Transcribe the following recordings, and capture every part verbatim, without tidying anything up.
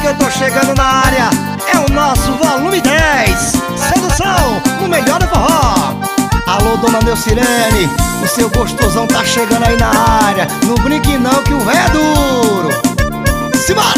que eu tô chegando na área. É o nosso volume dez, sedução, o melhor do forró. Alô, dona Neucirene, o seu gostosão tá chegando aí na área. Não brinque não que o véio é duro. Simbora!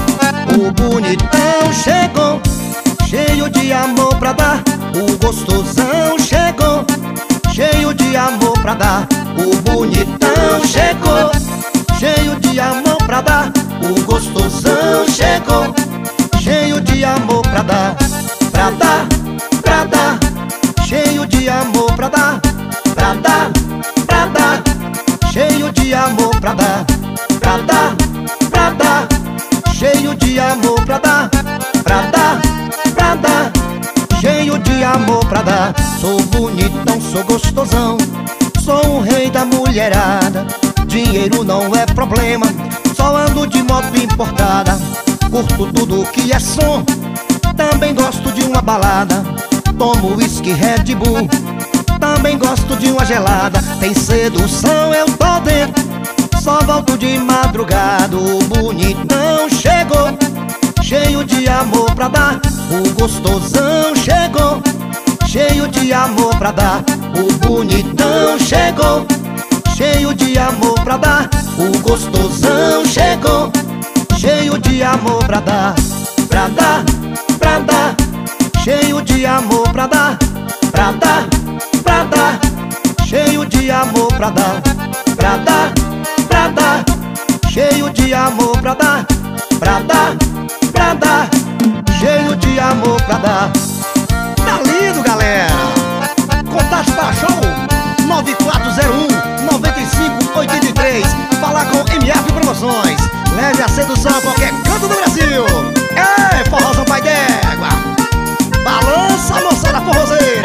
O bonitão chegou, cheio de amor pra dar. O gostosão chegou, cheio de amor pra dar. O bonitão chegou, cheio de amor pra dar. O gostosão chegou, cheio de amor pra dar. Pra dar, pra dar, cheio de amor pra dar. Pra dar, pra dar, cheio de amor pra dar. Pra dar, pra dar, cheio de amor pra dar. Pra dar, pra dar, cheio de amor pra dar. Sou bonitão, sou gostosão, sou o rei da mulherada. Dinheiro não é problema, só ando de moto importada. Curto tudo que é som, também gosto de uma balada. Tomo whisky, Red Bull, também gosto de uma gelada. Tem sedução, eu tô dentro, só volto de madrugada. O bonitão chegou, cheio de amor pra dar. O gostosão chegou, cheio de amor pra dar. O bonitão chegou, cheio de amor pra dar. O gostosão chegou, cheio de amor pra dar. Pra dar, pra dar, cheio de amor pra dar. Pra dar, pra dar, cheio de amor pra dar. Pra dar, pra dar, cheio de amor pra dar. Pra dar, pra dar, cheio de amor pra dar. Tá lindo, galera! Contato para show nove quatro zero um, nove cinco oito três. Falar com M F Promoções. Leve a sedução a qualquer canto do Brasil. É, forrozão pai d'égua. Balança a moçada forrozeira.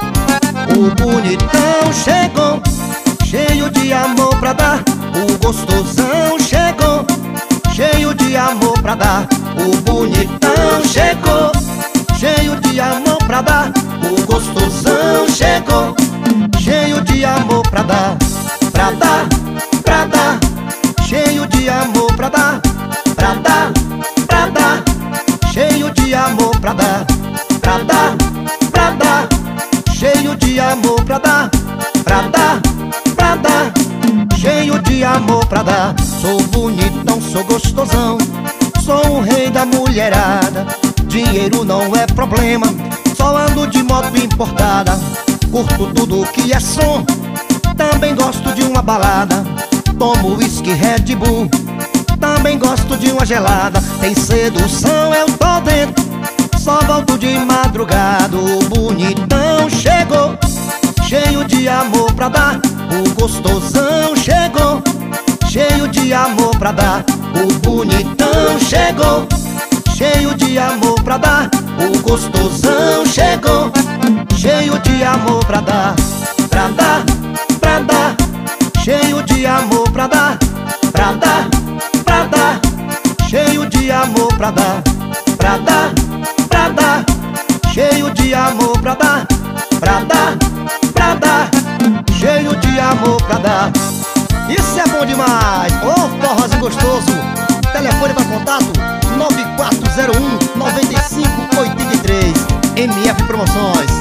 O bonitão chegou, cheio de amor pra dar. O gostosão chegou, cheio de amor pra dar. O bonitão chegou, cheio de amor pra dar. O gostosão chegou, cheio de amor pra dar. Pra dar, pra dar, cheio de amor pra dar. Pra dar, pra dar, cheio de amor pra dar. Pra dar, pra dar, cheio de amor pra dar. Pra dar, pra dar, cheio de amor pra dar. Sou bonitão, sou gostosão, sou o rei da mulherada. Dinheiro não é problema, só ando de moto importada. Curto tudo que é som, também gosto de uma balada. Tomo whisky, Red Bull, também gosto de uma gelada. Tem sedução, eu tô dentro, só volto de madrugada. O bonitão chegou, cheio de amor pra dar. O gostosão chegou, cheio de amor pra dar. O bonitão chegou, cheio de amor pra dar. O gostosão chegou, cheio de amor pra dar. Pra dar, pra dar, cheio de amor pra dar. Pra dar, pra dar, cheio de amor pra dar. Pra dar, pra dar, cheio de amor pra dar. Pra dar, pra dar, cheio de amor pra dar. Isso é bom demais! Ô, oh, forrozinho gostoso! Telefone para contato nove quatro zero um, nove cinco oito três. M F Promoções.